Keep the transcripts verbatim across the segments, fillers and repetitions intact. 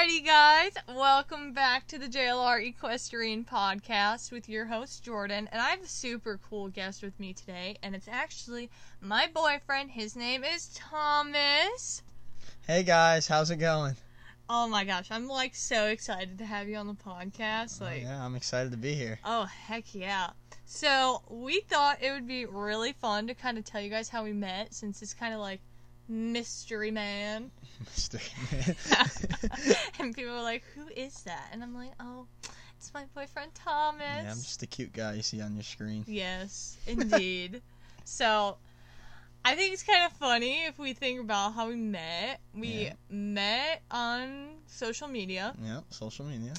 Alrighty, guys, welcome back to the J L R Equestrian Podcast with your host, Jordan, and I have a super cool guest with me today, and it's actually my boyfriend. His name is Thomas. Hey, guys, how's it going? Oh my gosh, I'm, like, so excited to have you on the podcast. Like, oh, yeah, I'm excited to be here. Oh, heck yeah. So, we thought it would be really fun to kind of tell you guys how we met, since it's kind of like Mystery Man. Mystery Man. And people were like, who is that? And I'm like, oh, it's my boyfriend Thomas. Yeah, I'm just the cute guy you see on your screen. Yes, indeed. So, I think it's kind of funny if we think about how we met. We yeah. met on social media. Yeah, social media.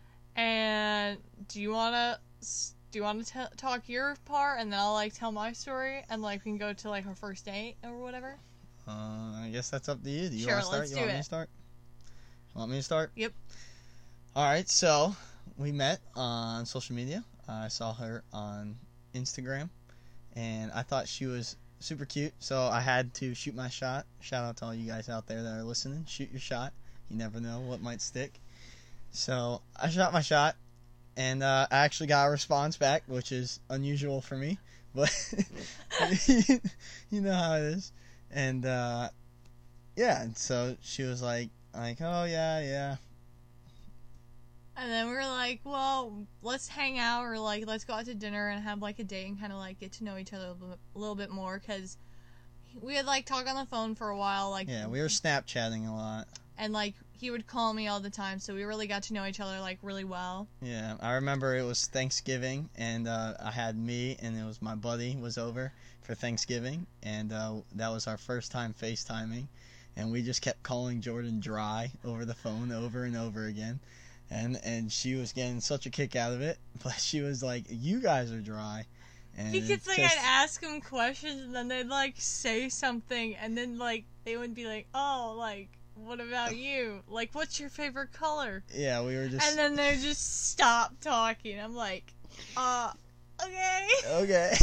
And do you want to... Do you want to t- talk your part, and then I'll, like, tell my story, and, like, we can go to, like, our first date or whatever? Uh, I guess that's up to you. Do you sure, want to start? Let's You do want it. me to start? You want me to start? Yep. Alright, so, we met on social media. I saw her on Instagram, and I thought she was super cute, so I had to shoot my shot. Shout out to all you guys out there that are listening. Shoot your shot. You never know what might stick. So, I shot my shot. And uh, I actually got a response back, which is unusual for me, but you know how it is. And uh, yeah, and so she was like, like, oh yeah, yeah. And then we were like, well, let's hang out, or like, let's go out to dinner and have like a date and kind of like get to know each other a little bit, a little bit more, because we had like talked on the phone for a while, like yeah, we were Snapchatting a lot. And like he would call me all the time, so we really got to know each other like really well. Yeah, I remember it was Thanksgiving, and uh, I had me, and it was my buddy was over for Thanksgiving, and uh, that was our first time FaceTiming, and we just kept calling Jordan dry over the phone over and over again, and and she was getting such a kick out of it, but she was like, "You guys are dry." And because like just, I'd ask them questions, and then they'd like say something, and then like they would be like, "Oh, like." What about you? Like, what's your favorite color? Yeah, we were just... And then they just stop talking. I'm like, uh, okay. Okay.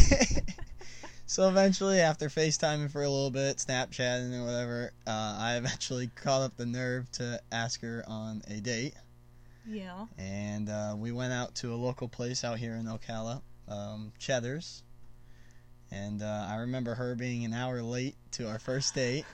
So eventually, after FaceTiming for a little bit, Snapchatting or whatever, uh, I eventually caught up the nerve to ask her on a date. Yeah. And uh, we went out to a local place out here in Ocala, um, Cheddar's. And uh, I remember her being an hour late to our first date.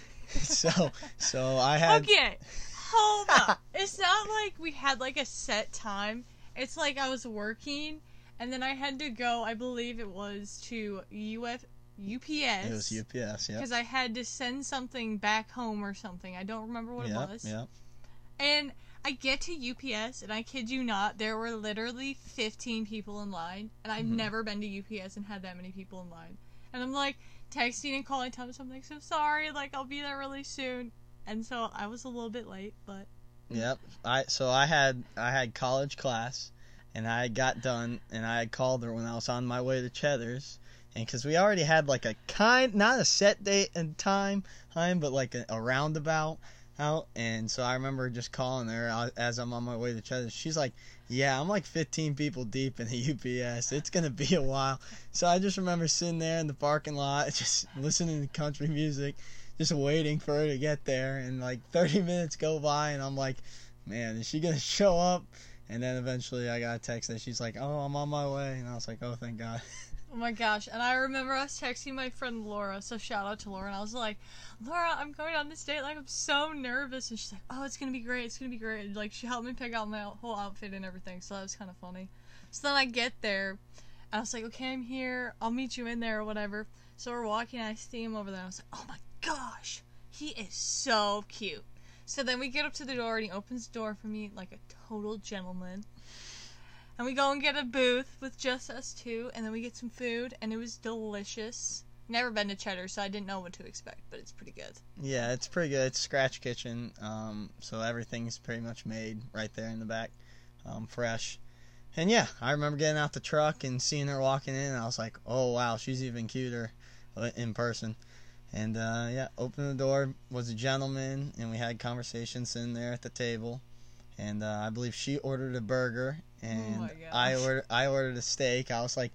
so so I had okay hold up. It's not like we had like a set time. It's like I was working, and then I had to go, I believe it was to U F U P S. It was U P S, yeah, because I had to send something back home or something. I don't remember what yep, it was. yeah. And I get to U P S, and I kid you not, there were literally fifteen people in line, and I've mm-hmm. never been to U P S and had that many people in line. And I'm like texting and calling Thomas. I'm like, so sorry, like I'll be there really soon. And so I was a little bit late, but yep. I so I had I had college class, and I got done, and I had called her when I was on my way to Cheddar's, and because we already had like a kind, not a set date and time, time, but like a, a roundabout out, and so I remember just calling her as I'm on my way to Cheddar's. She's like, yeah, I'm like fifteen people deep in the U P S. It's going to be a while. So I just remember sitting there in the parking lot, just listening to country music, just waiting for her to get there. And like thirty minutes go by, and I'm like, man, is she going to show up? And then eventually I got a text that she's like, oh, I'm on my way. And I was like, oh, thank God. oh my gosh. And I remember I was texting my friend Laura, so shout out to Laura, and I was like, Laura, I'm going on this date, like, I'm so nervous. And she's like, oh, it's gonna be great, it's gonna be great. And, like, she helped me pick out my whole outfit and everything, so that was kind of funny. So then I get there, and I was like, okay, I'm here, I'll meet you in there or whatever. So we're walking, and I see him over there, and I was like, oh my gosh, he is so cute. So then we get up to the door, and he opens the door for me like a total gentleman. And we go and get a booth with just us two, and then we get some food, and it was delicious. Never been to Cheddar, so I didn't know what to expect, but it's pretty good. Yeah, it's pretty good. It's Scratch Kitchen, um, so everything's pretty much made right there in the back, um, fresh. And yeah, I remember getting out the truck and seeing her walking in, and I was like, oh wow, she's even cuter in person. And uh, yeah, opened the door, was a gentleman, and we had conversations sitting there at the table. And uh, I believe she ordered a burger, and oh I ordered I ordered a steak. I was like,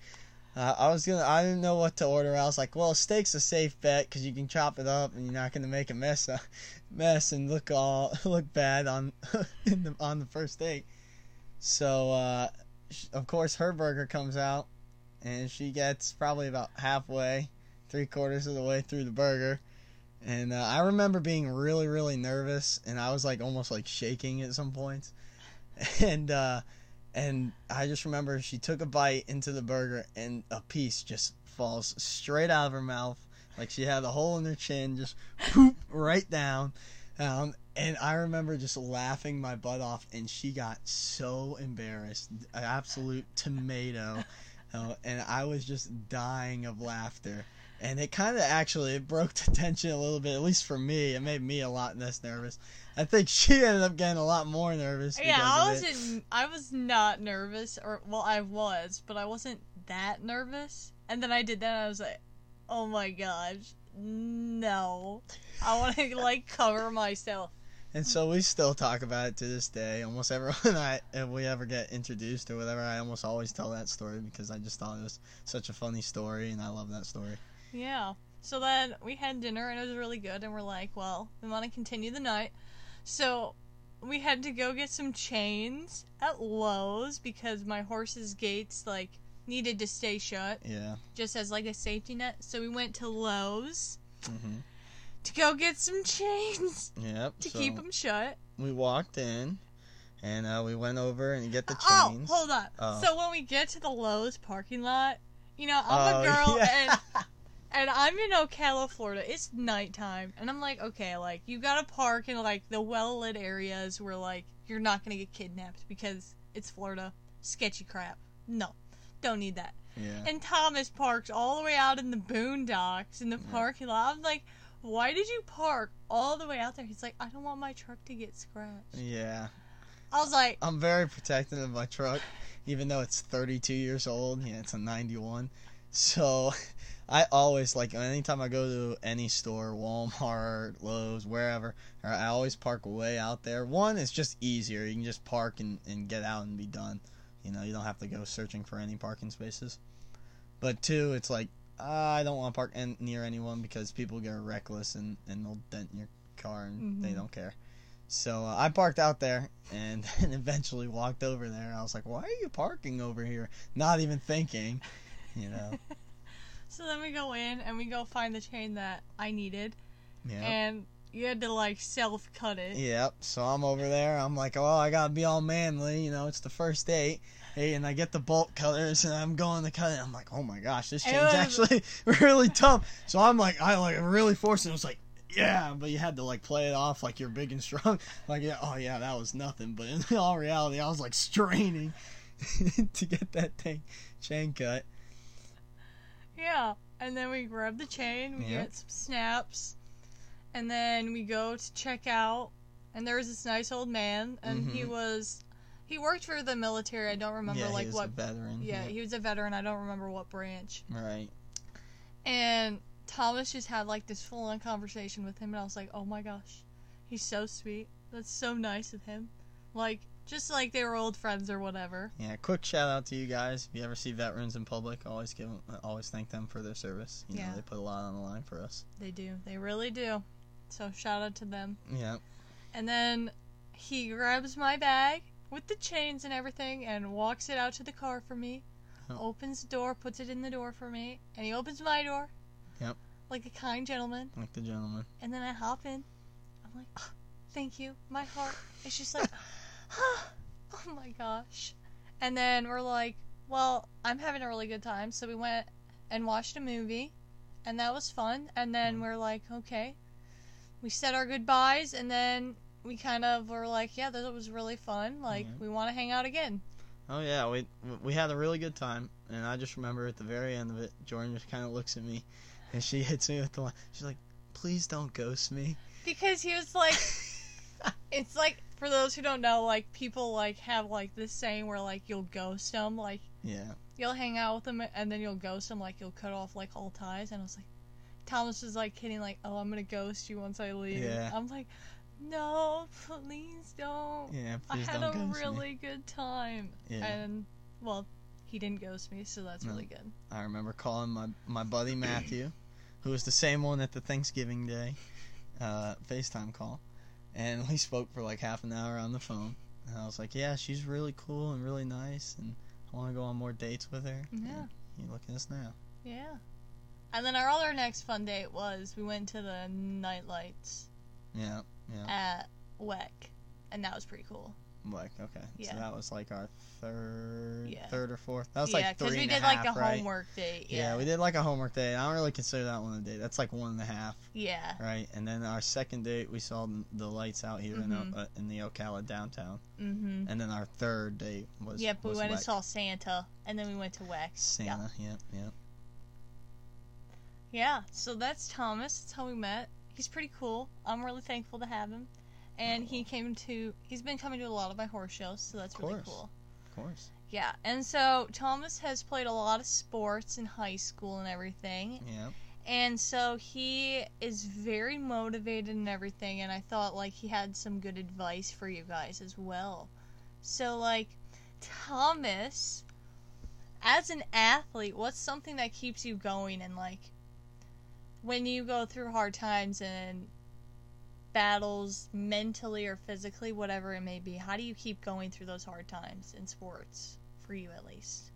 Uh, I was gonna. I didn't know what to order. I was like, well, steak's a safe bet because you can chop it up and you're not gonna make a mess, uh, mess and look all look bad on in the, on the first date. So, uh, sh- of course, her burger comes out, and she gets probably about halfway, three quarters of the way through the burger, and uh, I remember being really, really nervous, and I was like almost like shaking at some points, and. uh And I just remember she took a bite into the burger and a piece just falls straight out of her mouth. Like she had a hole in her chin, just poop right down. Um, and I remember just laughing my butt off, and she got so embarrassed. An absolute tomato. Uh, and I was just dying of laughter. And it kind of actually, it broke the tension a little bit, at least for me. It made me a lot less nervous. I think she ended up getting a lot more nervous. Yeah, I of wasn't. It. I was not nervous, or well, I was, but I wasn't that nervous. And then I did that, and I was like, "Oh my gosh, no! I want to like cover myself." And so we still talk about it to this day. Almost everyone I if we ever get introduced or whatever, I almost always tell that story because I just thought it was such a funny story, and I love that story. Yeah. So then we had dinner, and it was really good. And we're like, "Well, we want to continue the night." So we had to go get some chains at Lowe's because my horse's gates like needed to stay shut. Yeah. Just as like a safety net. So we went to Lowe's Mm-hmm. to go get some chains Yep. to so keep them shut. We walked in, and uh, we went over and get the Oh, chains. hold on. Oh. So when we get to the Lowe's parking lot, you know, I'm Oh, a girl yeah. and and I'm in Ocala, Florida. It's nighttime, and I'm like, okay, like you gotta park in like the well lit areas where like you're not gonna get kidnapped because it's Florida. Sketchy crap. No, don't need that. Yeah. And Thomas parked all the way out in the boondocks in the Yeah. parking lot. I'm like, why did you park all the way out there? He's like, I don't want my truck to get scratched. Yeah. I was like, I'm very protective of my truck, even though it's thirty-two years old. Yeah, it's a ninety-one. So I always, like, anytime I go to any store, Walmart, Lowe's, wherever, I always park way out there. One, it's just easier. You can just park and, and get out and be done. You know, you don't have to go searching for any parking spaces. But two, it's like, uh, I don't want to park en- near anyone because people get reckless and, and they'll dent your car and Mhm. they don't care. So uh, I parked out there and then eventually walked over there. I was like, why are you parking over here? Not even thinking, you know. so then we go in and we go find the chain that I needed, Yeah. and you had to like self cut it. Yep. So I'm over there. I'm like, oh, I gotta be all manly. You know, it's the first date. Hey, and I get the bolt cutters and I'm going to cut it. I'm like, oh my gosh, this It chain's was- actually really tough. So I'm like, I like really forced it. I was like, yeah, but you had to like play it off like you're big and strong. Like, yeah, oh yeah, that was nothing. But in all reality, I was like straining to get that thing chain cut. Yeah. And then we grab the chain, we Yeah. get some snaps, and then we go to check out. And there was this nice old man, and he Mhm. was, he worked for the military. I don't remember Yeah, like he was what. a veteran. Yeah, he was a veteran. I don't remember what branch. Right. And Thomas just had like this full on conversation with him, and I was like, oh my gosh, he's so sweet. That's so nice of him. Like, just like they were old friends or whatever. Yeah, quick shout out to you guys. If you ever see veterans in public, always give them, always thank them for their service. You Yeah. know, they put a lot on the line for us. They do. They really do. So shout out to them. Yeah. And then he grabs my bag with the chains and everything and walks it out to the car for me. Oh. Opens the door, puts it in the door for me, and he opens my door. Yep. Like a kind gentleman. Like the gentleman. And then I hop in. I'm like, "Ah, thank you. My heart is just like, oh my gosh. And then we're like, well, I'm having a really good time. So we went and watched a movie, and that was fun. And then we're like, okay. We said our goodbyes, and then we kind of were like, yeah, that was really fun. Like, Yeah. we want to hang out again. Oh yeah, we we had a really good time, and I just remember at the very end of it, Jordan just kind of looks at me, and she hits me with the line. She's like, "Please don't ghost me." Because he was like, it's like, for those who don't know, like, people, like, have, like, this saying where, like, you'll ghost them. Like, Yeah. you'll hang out with them, and then you'll ghost them, like, you'll cut off, like, all ties. And I was like, Thomas was, like, kidding, like, oh, I'm gonna ghost you once I leave. Yeah. I'm like, no, please don't. Yeah. I Please had don't a ghost me. really good time. Yeah. And, well, he didn't ghost me, so that's No. really good. I remember calling my, my buddy Matthew, who was the same one at the Thanksgiving Day uh, FaceTime call. And we spoke for like half an hour on the phone. And I was like, yeah, she's really cool and really nice, and I want to go on more dates with her. Yeah. And you look at us now. Yeah. And then our other next fun date was we went to the night lights Yeah, yeah. at W E C, and that was pretty cool. Like, okay. Yeah. So that was like our third, Yeah. third or fourth. That was yeah, like three we and did a like half, a right? homework date. Yeah. Yeah. we did like a homework date. I don't really consider that one a date. That's like one and a half, Yeah. right? And then our second date, we saw the lights out here Mhm. in, uh, in the Ocala downtown. Mm-hmm. And then our third date was Yep, we was went and W E C. saw Santa, and then we went to W E C. Yeah. Santa, yep, yep. Yeah, so that's Thomas. That's how we met. He's pretty cool. I'm really thankful to have him. And he came to, he's been coming to a lot of my horse shows, so that's Of really course. cool. Of course. Yeah, and so Thomas has played a lot of sports in high school and everything. Yep. And so he is very motivated and everything, and I thought, like, he had some good advice for you guys as well. So, like, Thomas, as an athlete, what's something that keeps you going and, like, when you go through hard times and battles mentally or physically, whatever it may be, how do you keep going through those hard times in sports, for you at least?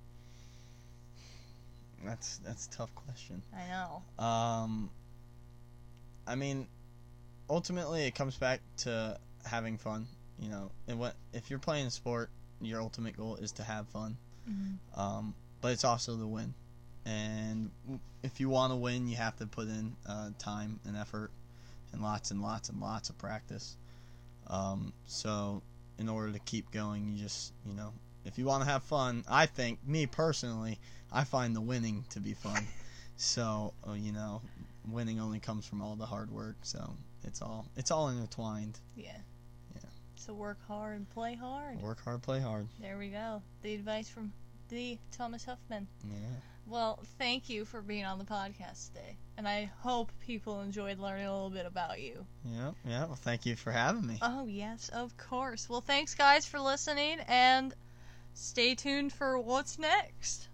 That's that's a tough question. I know. Um, I mean, ultimately, it comes back to having fun. You know, and what if you're playing a sport, your ultimate goal is to have fun. Mm-hmm. Um, but it's also to win, and if you want to win, you have to put in uh, time and effort, and lots and lots and lots of practice. Um, so, in order to keep going, you just you know, if you want to have fun, I think me personally, I find the winning to be fun. So, uh, you know, winning only comes from all the hard work. So it's all it's all intertwined. Yeah. Yeah. So work hard and play hard. Work hard, play hard. There we go. The advice from the Thomas Huffman. Yeah. Well, thank you for being on the podcast today. And I hope people enjoyed learning a little bit about you. Yeah. Yeah. Well, thank you for having me. Oh, yes, of course. Well, thanks, guys, for listening, and stay tuned for what's next.